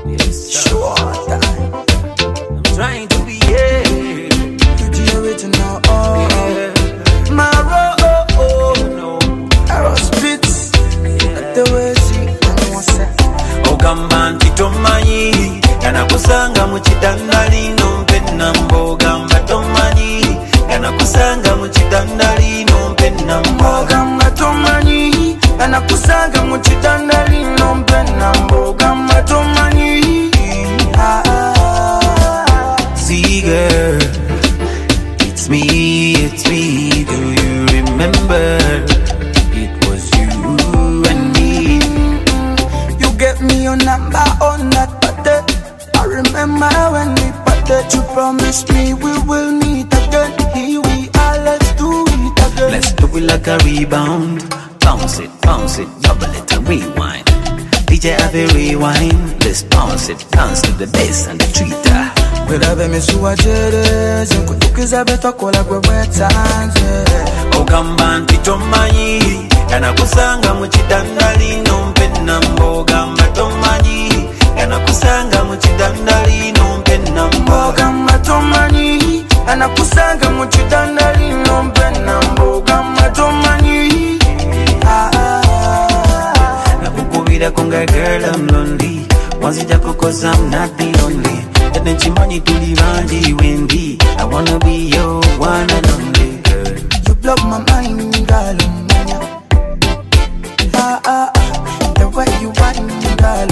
Yes, sure time. I'm trying to be here. The original, my Aerospits, the way she wants it. Ogamba ntitomanyi yanakusanga mu kitandalino mpenna mbogamba tomanyi yanakusanga mu kitandalino mpenna mbogamba tomanyi yanakusanga mu kitandalino mpenna mbogamba tomanyi. See girl, it's me, do you remember? It was you and me. You gave me your number on that birthday. I remember when we parted. You promised me we will meet again. Here we are, let's do it again. Let's do it like a rebound. Bounce it, double it and rewind. DJ have a rewind. Let's bounce it, dance to the bass and the tweeter. Welabe misuwa jere zinkutukiza beto kola kwe wetanze. Ogamba ntitomanyi yanakusanga mu kitandalino mpenna mbogamba tomanyi yanakusanga mu kitandalino mpenna mbogamba tomanyi yanakusanga mu kitandalino mpenna mbogamba tomanyi. Nakukubira konga girl I'm lonely. Wanzija kukosa I'm not the only. And then she money to the vanji windy. I wanna be your one and only girl. You blow my mind, girl. The way you want me, girl.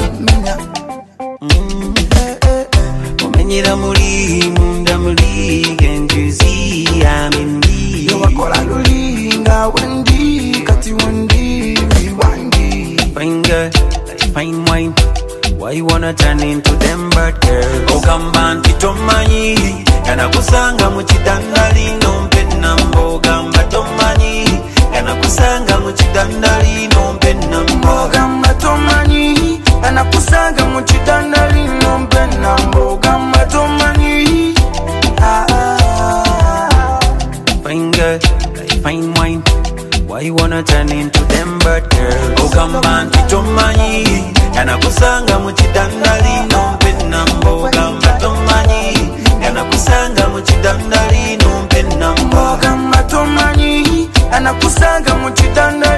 Umenyera muri, munda muri. Can't you see I'm in me? You are calling Lulinga, Wendy, Kati Wendy, Rewindy. Fine girl, fine wine. Why you wanna turn into them bad girls? Ogamba ntitomanyi yanakusanga mu kitandalino mpenna mbogamba tomanyi yanakusanga mu kitandalino mpenna mbogamba tomanyi yanakusanga mu kitandalino mpenna mbogamba tomanyi. Fine girl, fine wine. Why you wanna turn into them bad girls? Ogamba ntitomanyi yanakusanga mu kitandalino mpenna mbogamba tomanyi yanakusanga mu kitandalino mpenna mbogamba tomanyi yanakusanga mu kitandalino